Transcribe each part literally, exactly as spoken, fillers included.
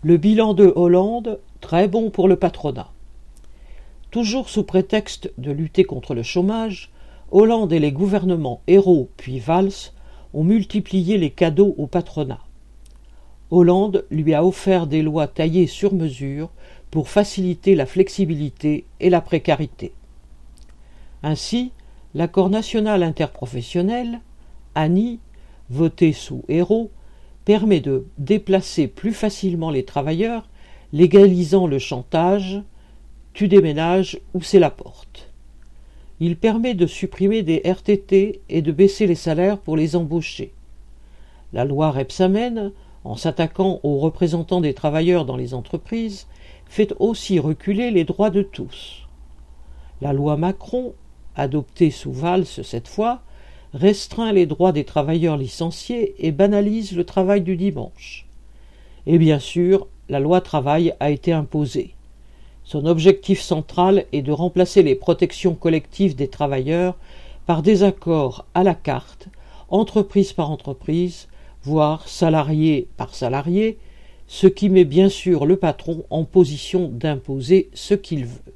Le bilan de Hollande, très bon pour le patronat. Toujours sous prétexte de lutter contre le chômage, Hollande et les gouvernements Ayrault puis Valls ont multiplié les cadeaux au patronat. Hollande lui a offert des lois taillées sur mesure pour faciliter la flexibilité et la précarité. Ainsi, l'accord national interprofessionnel, A N I, voté sous Ayrault, permet de déplacer plus facilement les travailleurs, légalisant le chantage « tu déménages ou c'est la porte ». Il permet de supprimer des R T T et de baisser les salaires pour les embauchés. La loi Rebsamen, en s'attaquant aux représentants des travailleurs dans les entreprises, fait aussi reculer les droits de tous. La loi Macron, adoptée sous Valls cette fois, restreint les droits des travailleurs licenciés et banalise le travail du dimanche. Et bien sûr, la loi travail a été imposée. Son objectif central est de remplacer les protections collectives des travailleurs par des accords à la carte, entreprise par entreprise, voire salarié par salarié, ce qui met bien sûr le patron en position d'imposer ce qu'il veut.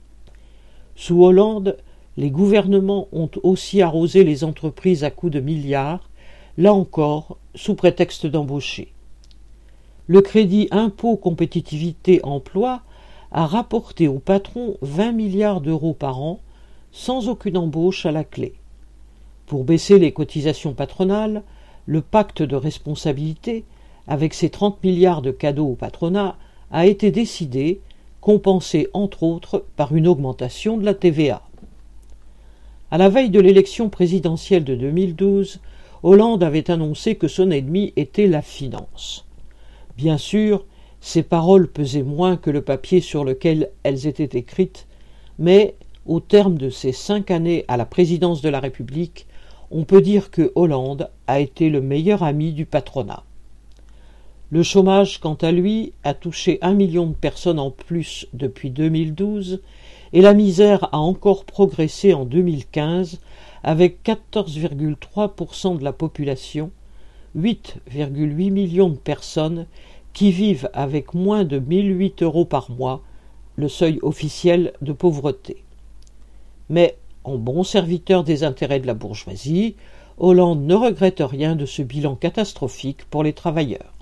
Sous Hollande, les gouvernements ont aussi arrosé les entreprises à coups de milliards, là encore sous prétexte d'embaucher. Le crédit impôt compétitivité emploi a rapporté aux patrons vingt milliards d'euros par an, sans aucune embauche à la clé. Pour baisser les cotisations patronales, le pacte de responsabilité, avec ses trente milliards de cadeaux au patronat, a été décidé, compensé entre autres par une augmentation de la T V A. À la veille de l'élection présidentielle de deux mille douze, Hollande avait annoncé que son ennemi était la finance. Bien sûr, ces paroles pesaient moins que le papier sur lequel elles étaient écrites, mais, au terme de ces cinq années à la présidence de la République, on peut dire que Hollande a été le meilleur ami du patronat. Le chômage, quant à lui, a touché un million de personnes en plus depuis deux mille douze, et la misère a encore progressé en deux mille quinze, avec quatorze virgule trois pour cent de la population, huit virgule huit millions de personnes, qui vivent avec moins de mille huit euros par mois, le seuil officiel de pauvreté. Mais, en bon serviteur des intérêts de la bourgeoisie, Hollande ne regrette rien de ce bilan catastrophique pour les travailleurs.